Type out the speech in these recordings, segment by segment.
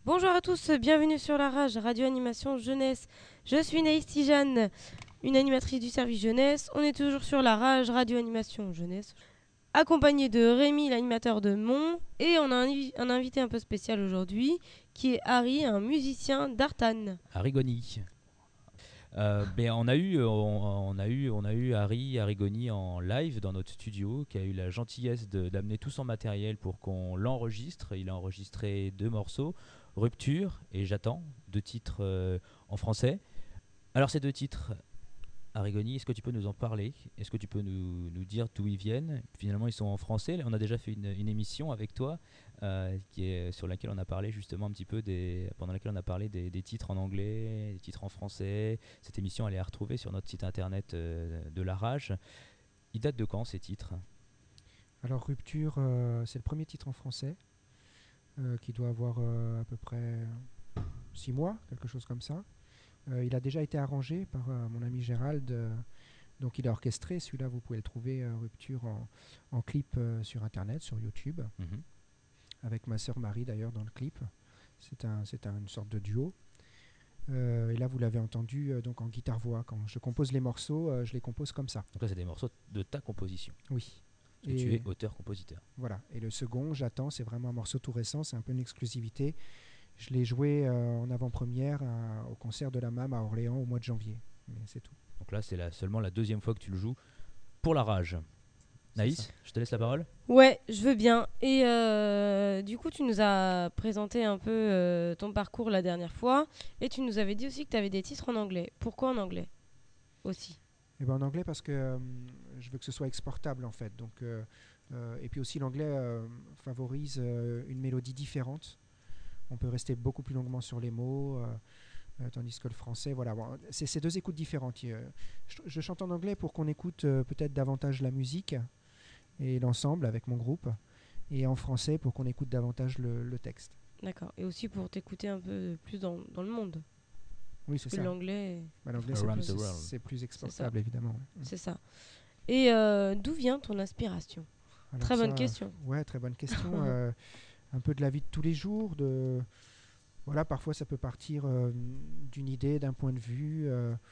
Bonjour à tous, bienvenue sur La Rage, Radio Animation Jeunesse. Je suis Naïs Tijane, une animatrice du service jeunesse. On est toujours sur La Rage, Radio Animation Jeunesse, accompagné de Rémi, l'animateur de Mont. Et on a un invité un peu spécial aujourd'hui, qui est Harry, un musicien d'Artan. Arrigoni. On a eu Harry Arrigoni en live dans notre studio, qui a eu la gentillesse d'amener tout son matériel pour qu'on l'enregistre. Il a enregistré 2 morceaux, Rupture et J'attends, 2 titres en français. Alors ces 2 titres, Arrigoni, est-ce que tu peux nous en parler? Est-ce que tu peux nous dire d'où ils viennent? Finalement, ils sont en français. On a déjà fait une émission avec toi sur laquelle on a parlé justement un petit peu pendant laquelle on a parlé des titres en anglais, des titres en français. Cette émission, elle est à retrouver sur notre site internet de La Rage. Ils datent de quand ces titres? Alors Rupture, c'est le premier titre en français qui doit avoir à peu près 6 mois, quelque chose comme ça. Il a déjà été arrangé par mon ami Gérald, donc il a orchestré. Celui-là, vous pouvez le trouver, Rupture, en clip sur internet, sur YouTube, avec ma sœur Marie d'ailleurs dans le clip. C'est une sorte de duo. Et là, vous l'avez entendu donc en guitare-voix. Quand je compose les morceaux, je les compose comme ça. Donc là, c'est des morceaux de ta composition. Oui. Parce que tu es auteur-compositeur. Voilà. Et le second, J'attends, c'est vraiment un morceau tout récent, c'est un peu une exclusivité. Je l'ai joué en avant-première au concert de la MAM à Orléans au mois de janvier. Mais c'est tout. Donc là, c'est seulement la 2e fois que tu le joues pour La Rage. Naïs, je te laisse la parole. Ouais, je veux bien. Et du coup, tu nous as présenté un peu ton parcours la dernière fois. Et tu nous avais dit aussi que tu avais des titres en anglais. Pourquoi en anglais aussi? Et ben en anglais parce que je veux que ce soit exportable en fait. Donc, et puis aussi l'anglais favorise une mélodie différente. On peut rester beaucoup plus longuement sur les mots, tandis que le français, voilà. Bon, c'est 2 écoutes différentes. Je chante en anglais pour qu'on écoute peut-être davantage la musique et l'ensemble avec mon groupe, et en français pour qu'on écoute davantage le texte. D'accord. Et aussi pour t'écouter un peu plus dans le monde. Oui, c'est ça. L'anglais, L'anglais, c'est plus exportable, évidemment. Ouais. C'est ça. Et d'où vient ton inspiration? Alors très bonne question. Ouais, très bonne question. Un peu de la vie de tous les jours. Voilà, parfois ça peut partir d'une idée, d'un point de vue.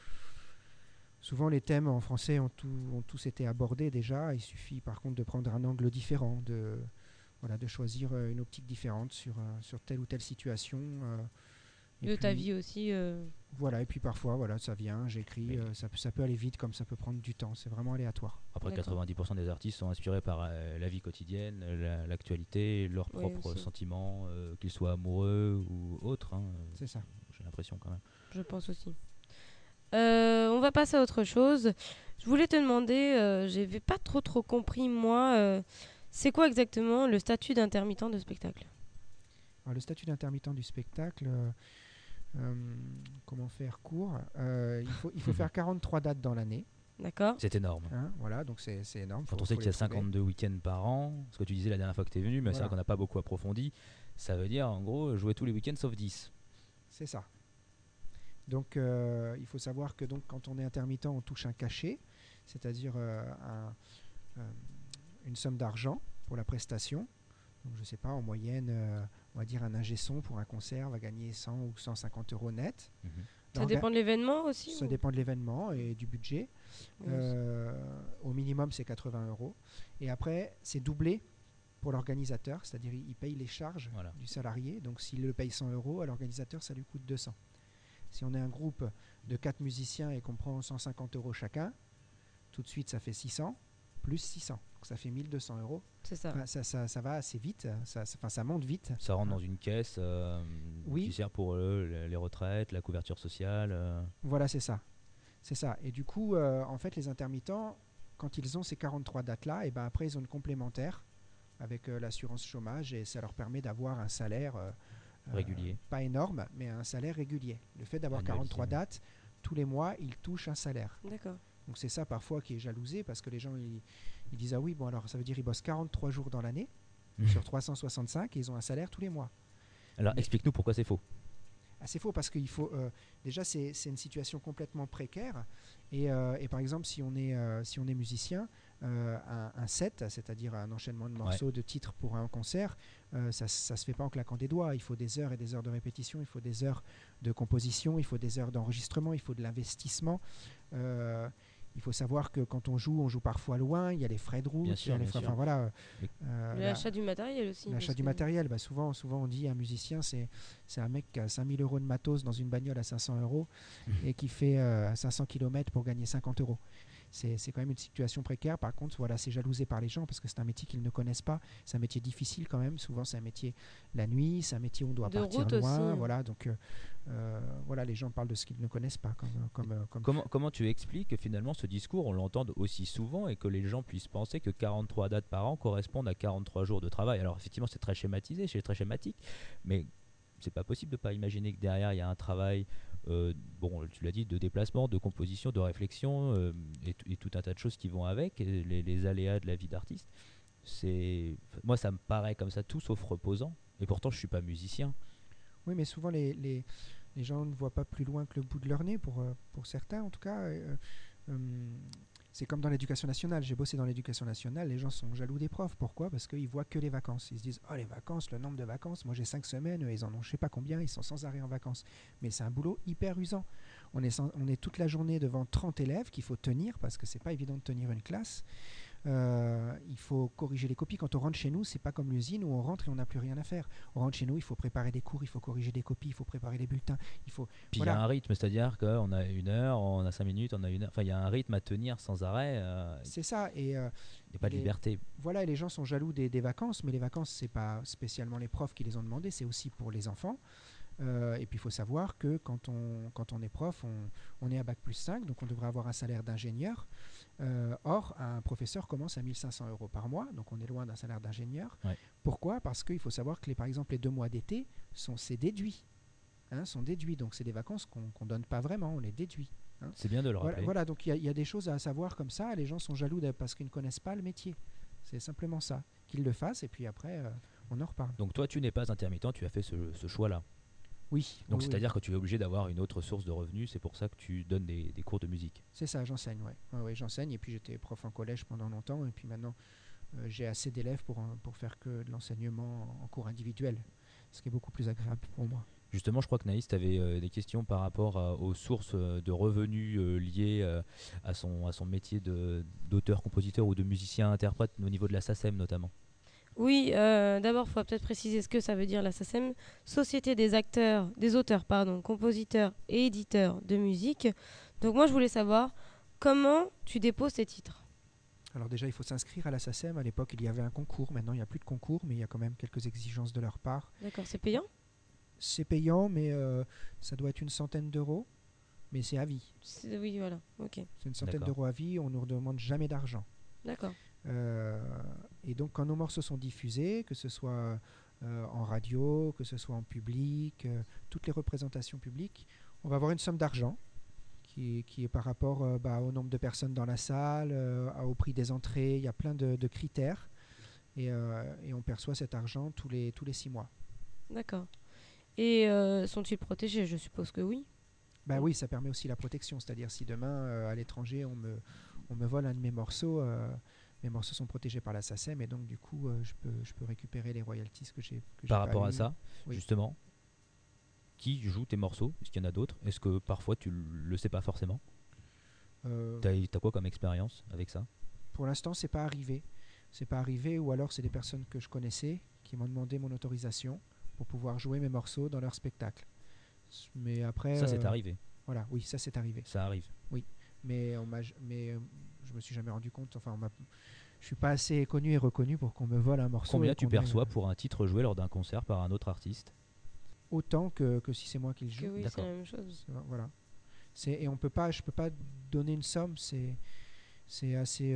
Souvent les thèmes en français ont tous été abordés déjà. Il suffit par contre de prendre un angle différent, de choisir une optique différente sur telle ou telle situation. De ta vie aussi. Voilà, et puis parfois, voilà, ça vient, j'écris, ça peut aller vite comme ça peut prendre du temps, c'est vraiment aléatoire. Après, 90% des artistes sont inspirés par la vie quotidienne, l'actualité, leurs propres sentiments, qu'ils soient amoureux ou autres. C'est ça. J'ai l'impression quand même. Je pense aussi. On va passer à autre chose. Je voulais te demander, j'avais pas trop compris moi, c'est quoi exactement le statut d'intermittent de spectacle? Alors, le statut d'intermittent du spectacle... comment faire court, il faut faire 43 dates dans l'année. D'accord. C'est énorme. Voilà, donc c'est énorme. Quand on sait qu'il y a 52 week-ends par an, ce que tu disais la dernière fois que tu es venu, mais c'est vrai qu'on n'a pas beaucoup approfondi, ça veut dire en gros jouer tous les week-ends sauf 10. C'est ça. Donc il faut savoir que donc, quand on est intermittent, on touche un cachet, c'est-à-dire une somme d'argent pour la prestation. Donc, je ne sais pas, en moyenne, on va dire un ingé son pour un concert va gagner 100 ou 150 euros net. Ça dépend de l'événement aussi? Ça dépend de l'événement et du budget. Au minimum, c'est 80 euros. Et après, c'est doublé pour l'organisateur, c'est-à-dire il paye les charges du salarié. Donc s'il le paye 100 euros, à l'organisateur, ça lui coûte 200. Si on est un groupe de 4 musiciens et qu'on prend 150 euros chacun, tout de suite, ça fait 600. Plus 600, donc ça fait 1200 euros. C'est ça. Ça va assez vite, ça monte vite. Ça rentre dans une caisse qui sert pour les retraites, la couverture sociale. Voilà, c'est ça. C'est ça. Et du coup, en fait, les intermittents, quand ils ont ces 43 dates-là, et ben après, ils ont une complémentaire avec l'assurance chômage et ça leur permet d'avoir un salaire régulier. Pas énorme, mais un salaire régulier. Le fait d'avoir 43 dates, tous les mois, ils touchent un salaire. D'accord. Donc c'est ça parfois qui est jalousé parce que les gens ils disent ah oui bon alors ça veut dire qu'ils bossent 43 jours dans l'année sur 365 et ils ont un salaire tous les mois. Alors explique-nous pourquoi c'est faux. C'est faux parce qu'il faut déjà c'est une situation complètement précaire et par exemple si on est musicien un set, c'est-à-dire un enchaînement de morceaux, de titres pour un concert, ça se fait pas en claquant des doigts. Il faut des heures et des heures de répétition, il faut des heures de composition, il faut des heures d'enregistrement, il faut de l'investissement. Il faut savoir que quand on joue parfois loin, il y a les frais de route, il y a les frais, enfin voilà. L'achat du matériel aussi. L'achat du matériel, souvent on dit un musicien, c'est un mec qui a 5000 € de matos dans une bagnole à 500 € et qui fait 500 km pour gagner 50 €. C'est quand même une situation précaire. Par contre, voilà, c'est jalousé par les gens parce que c'est un métier qu'ils ne connaissent pas. C'est un métier difficile quand même. Souvent, c'est un métier la nuit, c'est un métier où on doit partir loin. Aussi. Voilà, donc voilà, les gens parlent de ce qu'ils ne connaissent pas. Comment tu expliques que finalement ce discours, on l'entende aussi souvent et que les gens puissent penser que 43 dates par an correspondent à 43 jours de travail? Alors effectivement, c'est très schématisé, c'est très schématique, mais c'est pas possible de pas imaginer que derrière il y a un travail, bon, tu l'as dit, de déplacement, de composition, de réflexion et tout un tas de choses qui vont avec, les aléas de la vie d'artiste. Moi, ça me paraît comme ça tout sauf reposant, et pourtant je suis pas musicien. Oui, mais souvent les gens ne voient pas plus loin que le bout de leur nez, pour certains en tout cas. C'est comme dans l'éducation nationale. J'ai bossé dans l'éducation nationale, les gens sont jaloux des profs. Pourquoi? Parce qu'ils voient que les vacances. Ils se disent, oh les vacances, le nombre de vacances, moi j'ai 5 semaines, eux, ils en ont je sais pas combien, ils sont sans arrêt en vacances. Mais c'est un boulot hyper usant. On est toute la journée devant 30 élèves qu'il faut tenir, parce que c'est pas évident de tenir une classe. Il faut corriger les copies. Quand on rentre chez nous, c'est pas comme l'usine où on rentre et on n'a plus rien à faire. On rentre chez nous, il faut préparer des cours, il faut corriger des copies, il faut préparer les bulletins. Puis il y a un rythme, c'est-à-dire qu'on a 1 heure, on a 5 minutes, on a 1 heure. Enfin, il y a un rythme à tenir sans arrêt. C'est ça. Et il n'y a pas de liberté. Voilà, et les gens sont jaloux des vacances, mais les vacances, c'est pas spécialement les profs qui les ont demandées, c'est aussi pour les enfants. Et puis il faut savoir que quand on est prof, on est à Bac+5, donc on devrait avoir un salaire d'ingénieur. Or, un professeur commence à 1 500 € par mois, donc on est loin d'un salaire d'ingénieur. Ouais. Pourquoi? Parce qu'il faut savoir que par exemple les 2 mois d'été c'est déduit. Sont déduits, donc c'est des vacances qu'on ne donne pas vraiment, on les déduit. C'est bien de le rappeler. Voilà, donc il y a des choses à savoir comme ça, les gens sont jaloux parce qu'ils ne connaissent pas le métier. C'est simplement ça, qu'ils le fassent et puis après on en reparle. Donc toi tu n'es pas intermittent, tu as fait ce choix-là. Oui. Donc oui, c'est-à-dire que tu es obligé d'avoir une autre source de revenus, c'est pour ça que tu donnes des cours de musique. C'est ça, j'enseigne, ouais, j'enseigne, et puis j'étais prof en collège pendant longtemps, et puis maintenant j'ai assez d'élèves pour faire que de l'enseignement en cours individuel, ce qui est beaucoup plus agréable pour moi. Justement, je crois que Naïs, tu avais des questions par rapport aux sources de revenus liées à son métier d'auteur, compositeur ou de musicien, interprète au niveau de la SACEM notamment. Oui, d'abord, il faut peut-être préciser ce que ça veut dire la SACEM, Société des auteurs, compositeurs et éditeurs de musique. Donc moi, je voulais savoir comment tu déposes tes titres. Alors déjà, il faut s'inscrire à la SACEM. À l'époque, il y avait un concours. Maintenant, il n'y a plus de concours, mais il y a quand même quelques exigences de leur part. D'accord, c'est payant? C'est payant, mais ça doit être 100 €, mais c'est à vie. Oui, voilà, ok. C'est 100 € à vie, on ne nous redemande jamais d'argent. D'accord. Et donc quand nos morceaux sont diffusés, que ce soit en radio, que ce soit en public, toutes les représentations publiques, on va avoir une somme d'argent qui est par rapport au nombre de personnes dans la salle, au prix des entrées. Il y a plein de critères et on perçoit cet argent tous les 6 mois. D'accord. Et sont-ils protégés? Je suppose que oui. Oui, ça permet aussi la protection, c'est-à-dire si demain à l'étranger on me vole un de mes morceaux, mes morceaux sont protégés par la SACEM et donc du coup je peux récupérer les royalties que j'ai par rapport à eu. ça, oui. Justement, qui joue tes morceaux? Est-ce qu'il y en a d'autres? Est-ce que parfois tu le sais pas forcément? T'as quoi comme expérience avec ça? Pour l'instant, c'est pas arrivé, ou alors c'est des personnes que je connaissais qui m'ont demandé mon autorisation pour pouvoir jouer mes morceaux dans leur spectacle. Mais après, ça c'est arrivé. Voilà, oui, ça c'est arrivé. Ça arrive. Oui, mais je me suis jamais rendu compte. Enfin, je suis pas assez connu et reconnu pour qu'on me vole un morceau. Combien tu perçois pour un titre joué lors d'un concert par un autre artiste? Autant que si c'est moi qui le joue. Oui, c'est la même chose. Voilà. Et je peux pas donner une somme. C'est assez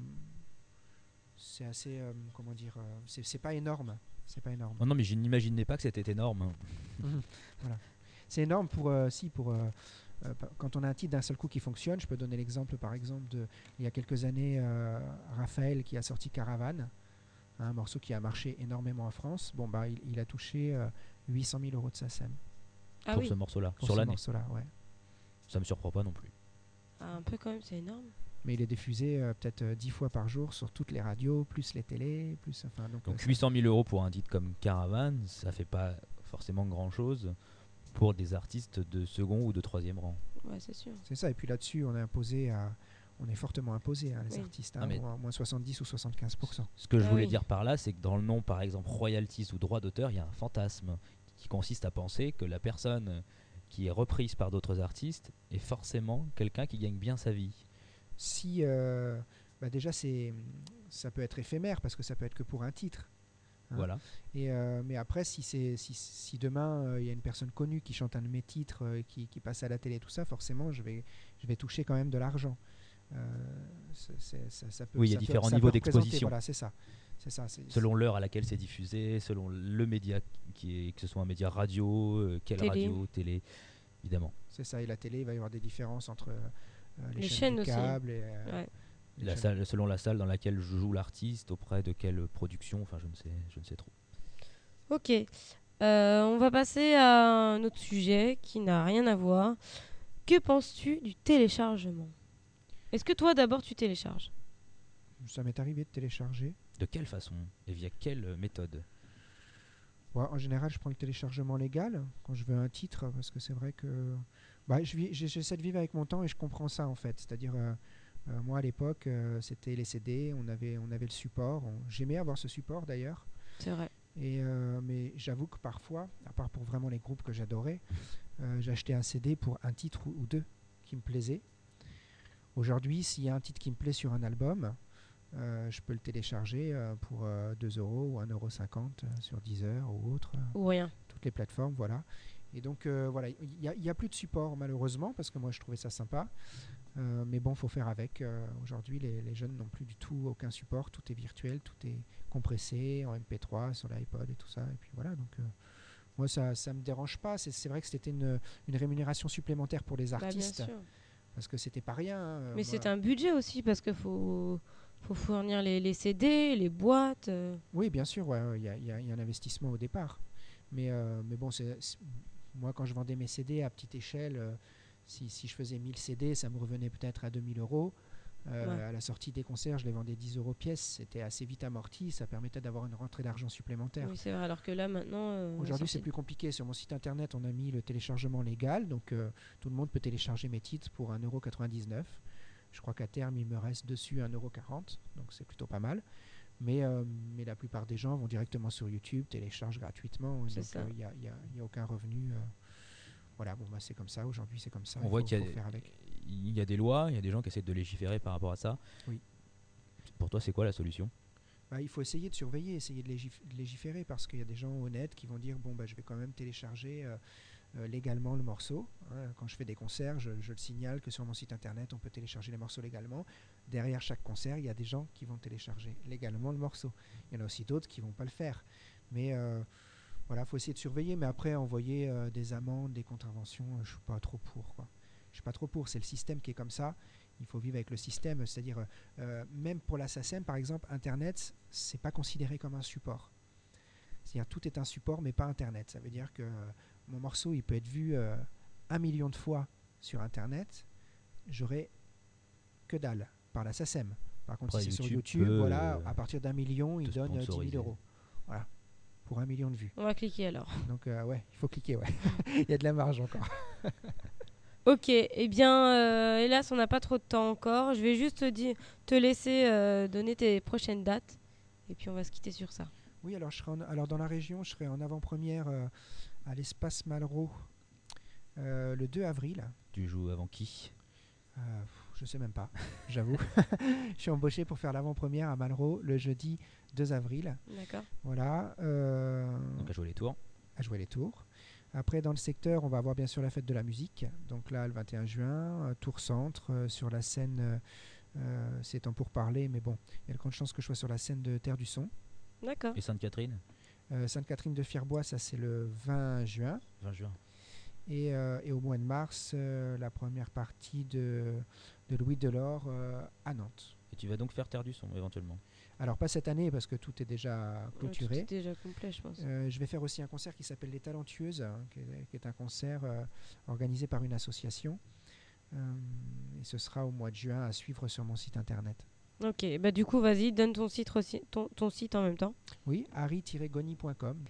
comment dire. C'est pas énorme. C'est pas énorme. Oh non, mais je n'imaginais pas que c'était énorme. Voilà. C'est énorme pour quand on a un titre d'un seul coup qui fonctionne. Je peux donner l'exemple, par exemple, il y a quelques années, Raphaël qui a sorti Caravane, un morceau qui a marché énormément en France. Bon, il a touché 800 000 € de SACEM. Ah pour oui. ce morceau-là, pour sur ce l'année. morceau-là, ouais. Ça me surprend pas non plus. Un peu quand même, c'est énorme. Mais il est diffusé peut-être 10 fois par jour sur toutes les radios, plus les télés, plus... Enfin, Donc 800 000 euros pour un titre comme Caravane, ça fait pas forcément grand-chose pour des artistes de second ou de troisième rang. Ouais, c'est sûr. c'est ça. Et puis là-dessus, on est fortement imposé, les Oui. artistes, Ah, mais- au moins 70 ou 75%. Ce que je Ah voulais oui. dire par là, c'est que dans le nom, par exemple, royalties ou droit d'auteur, il y a un fantasme qui consiste à penser que la personne qui est reprise par d'autres artistes est forcément quelqu'un qui gagne bien sa vie. Si, déjà, ça peut être éphémère parce que ça peut être que pour un titre. Hein. Voilà. Mais après, si demain il y a une personne connue qui chante un de mes titres, qui passe à la télé, tout ça, forcément, je vais toucher quand même de l'argent. Ça peut, Oui, il y a ça peut- différents ça niveaux peut représenter, d'exposition. Voilà, c'est ça. Selon l'heure à laquelle c'est diffusé, selon le média que ce soit un média radio, quelle Télé. radio, télé, évidemment. C'est ça. Et la télé, il va y avoir des différences entre les Les chaînes chaînes du aussi. câble et Ouais. les La chaînes- salle, selon la salle dans laquelle joue l'artiste, auprès de quelle production, enfin je ne sais trop. Ok. On va passer à un autre sujet qui n'a rien à voir. Que penses-tu du téléchargement? Est-ce que toi, d'abord, tu télécharges? Ça m'est arrivé de télécharger. De quelle façon et via quelle méthode? Ouais, en général, je prends le téléchargement légal quand je veux un titre, parce que c'est vrai que j'essaie de vivre avec mon temps et je comprends ça en fait. C'est-à-dire, moi à l'époque, c'était les CD, on avait le support. J'aimais avoir ce support d'ailleurs. C'est vrai. Mais j'avoue que parfois, à part pour vraiment les groupes que j'adorais, j'achetais un CD pour un titre ou deux qui me plaisait. Aujourd'hui, s'il y a un titre qui me plaît sur un album, je peux le télécharger pour 2 euros ou 1,50 € sur Deezer ou autre, Ou rien. toutes les plateformes, voilà. Et donc, voilà, il n'y a plus de support malheureusement, parce que moi je trouvais ça sympa. Mais bon, il faut faire avec. Aujourd'hui, les jeunes n'ont plus du tout aucun support, tout est virtuel, tout est compressé en MP3 sur l'iPod et tout ça. Et puis voilà, donc moi ça ne me dérange pas. C'est vrai que c'était une rémunération supplémentaire pour les Bah, bien artistes, sûr. parce que c'était pas rien. Mais Moi- c'est un budget aussi parce qu'il faut fournir les CD, les boîtes. Oui, bien sûr, ouais, il y a un investissement au départ. Mais bon, moi, quand je vendais mes CD à petite échelle, si je faisais 1000 CD, ça me revenait peut-être à 2000 euros. Ouais. À la sortie des concerts, je les vendais 10 euros pièce. C'était assez vite amorti. Ça permettait d'avoir une rentrée d'argent supplémentaire. Oui, c'est vrai. Alors que là, maintenant. Aujourd'hui, c'est sortie- plus compliqué. Sur mon site internet, on a mis le téléchargement légal. Donc, tout le monde peut télécharger mes titres pour 1,99 €. Je crois qu'à terme, il me reste dessus 1,40 €. Donc, c'est plutôt pas mal. Mais la plupart des gens vont directement sur YouTube, téléchargent gratuitement. C'est Donc, ça. il n'y a aucun revenu. Voilà, bon, bah, c'est comme ça. Aujourd'hui, c'est comme ça. On voit qu'il faut y a, faire avec. il y a des lois, il y a des gens qui essaient de légiférer par rapport à ça. Oui. Pour toi, c'est quoi la solution? Bah, il faut essayer de surveiller, essayer de légiférer, parce qu'il y a des gens honnêtes qui vont dire bon, bah, je vais quand même télécharger légalement le morceau. Hein. Quand je fais des concerts, je le signale que sur mon site internet, on peut télécharger les morceaux légalement. Derrière chaque concert, il y a des gens qui vont télécharger légalement le morceau. Il y en a aussi d'autres qui ne vont pas le faire. Mais voilà, il faut essayer de surveiller. Mais après, envoyer des amendes, des contraventions, je ne suis pas trop pour, quoi. Je suis pas trop pour. C'est le système qui est comme ça. Il faut vivre avec le système. C'est-à-dire, même pour la SACEM, par exemple, Internet, c'est pas considéré comme un support. C'est-à-dire, tout est un support, mais pas Internet. Ça veut dire que mon morceau, il peut être vu 1 million de fois sur Internet. J'aurai que dalle par la SACEM. Par contre, Après, si c'est sur YouTube YouTube, peut, voilà, à partir d'1 million, il te donne 10 sponsoriser. 000 euros. Voilà. Pour 1 million de vues. On va cliquer alors. Donc, ouais, il faut cliquer, ouais. Il y a de la marge encore. Ok, eh bien, hélas, on n'a pas trop de temps encore. Je vais juste te laisser donner tes prochaines dates. Et puis, on va se quitter sur ça. Oui, alors, alors dans la région, je serai en avant-première à l'Espace Malraux le 2 avril. Tu joues avant qui? Je sais même pas, j'avoue. Je suis embauché pour faire l'avant-première à Malraux le jeudi 2 avril. D'accord. Voilà. Donc à jouer les tours. À jouer les tours. Après, dans le secteur, on va avoir bien sûr la fête de la musique. Donc là, le 21 juin, Tours Centre, sur la scène, c'est en pourparlers, mais bon, il y a de grandes chances que je sois sur la scène de Terre du Son. D'accord. Et Sainte-Catherine? Sainte-Catherine de Fierbois, ça c'est le 20 juin. 20 juin. Et au mois de mars, la première partie de Louis Delors à Nantes. Et tu vas donc faire Terre du Son éventuellement? Alors pas cette année parce que tout est déjà clôturé. Tout est déjà complet, je pense. Je vais faire aussi un concert qui s'appelle Les Talentueuses, hein, qui est un concert organisé par une association Et ce sera au mois de juin à suivre sur mon site internet. Ok, bah du coup, vas-y, donne ton site, ton site en même temps. Oui, harry-goni.com.